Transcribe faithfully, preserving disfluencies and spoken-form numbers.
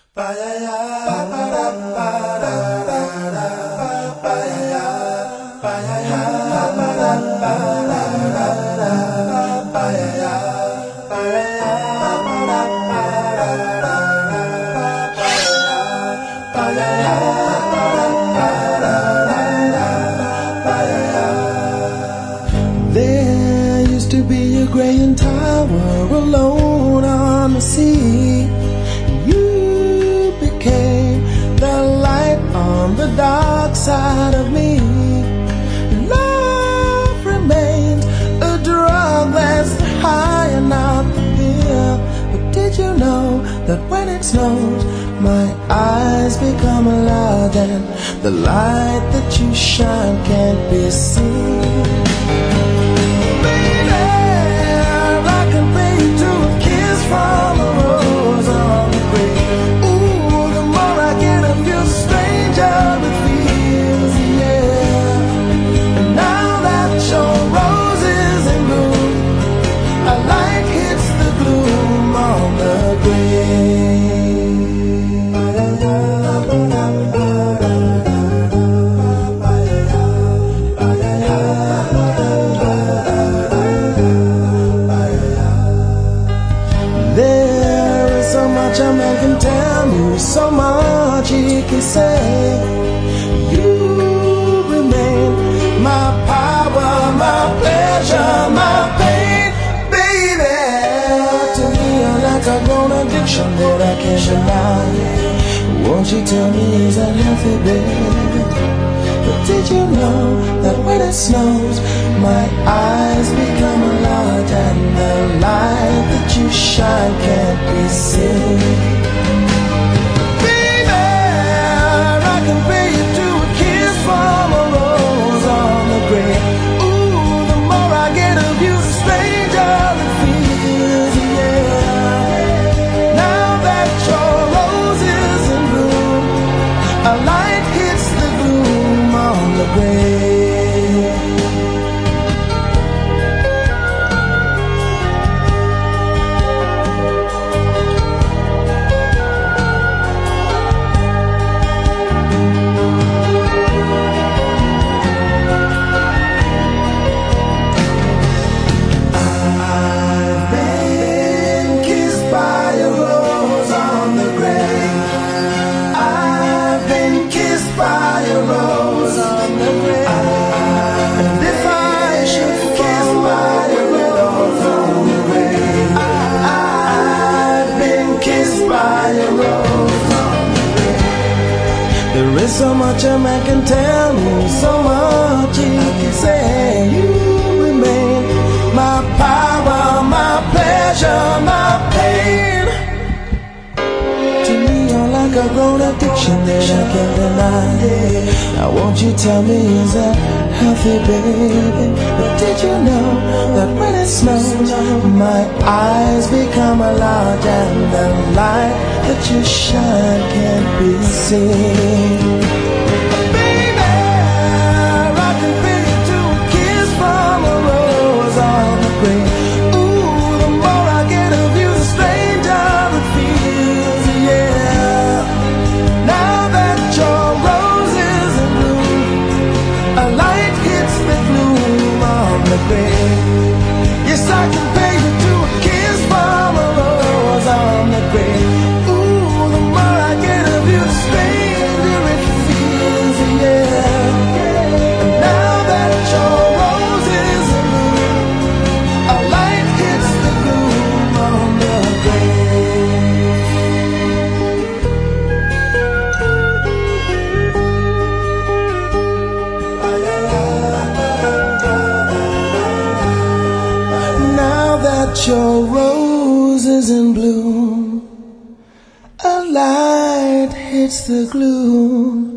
There used to be a graying tower alone on the sea. You became the light on the dark side of me. Love remains a drug that's high and not the pill. But did you know that when it snows, my eyes become large and the light that you shine can't be seen? From a rose on the grave. Ooh, the more I get of you, the stranger it feels, yeah. And now that your rose is in bloom, a light hits the gloom on the grave. A man can tell me so much, he can say. You remain my power, my pleasure, my pain, baby. To me you're like a grown addiction that I can't deny. Won't you tell me, is that healthy, baby? But did you know that when it snows, my eyes become large and the light that you shine can't be seen? Baby, I can pay you to a kiss from a rose on the grave. Ooh, the more I get of you, the stranger it feels, yeah. Now that your rose is in bloom, a light hits the gloom on the grave. There is so much a man can tell me, so much he can say. You remain my power, my pleasure, my pain. To me you're like a grown addiction that I can't deny. Now won't you tell me, is that healthy, baby? But did you know that when it snows, my eyes become large and the light that you shine can't be seen? Yes, I can pay you to a kiss from a rose on the grave. Ooh, the more I get of you, the stranger it feels, yeah. And now that your rose is in bloom, a light hits the gloom on the grave. That your rose is in bloom, a light hits the gloom